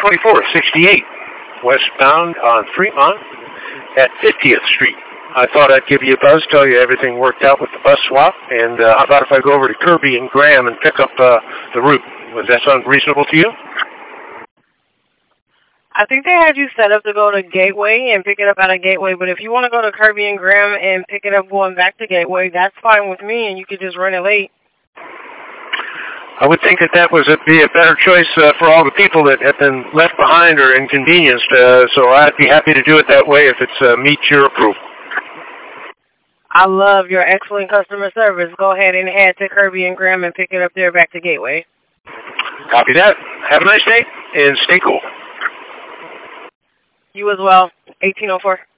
2468 westbound on Fremont at 50th Street. I thought I'd give you a buzz, tell you everything worked out with the bus swap, and how about if I go over to Kirby and Graham and pick up the route? Would that sound reasonable to you? I think they had you set up to go to Gateway and pick it up out of Gateway, but if you want to go to Kirby and Graham and pick it up going back to Gateway, that's fine with me, and you could just run it late. I would think that would be a better choice for all the people that have been left behind or inconvenienced, so I'd be happy to do it that way if it meets your approval. I love your excellent customer service. Go ahead and head to Kirby and Graham and pick it up there back to Gateway. Copy that. Have a nice day, and stay cool. You as well. 1804.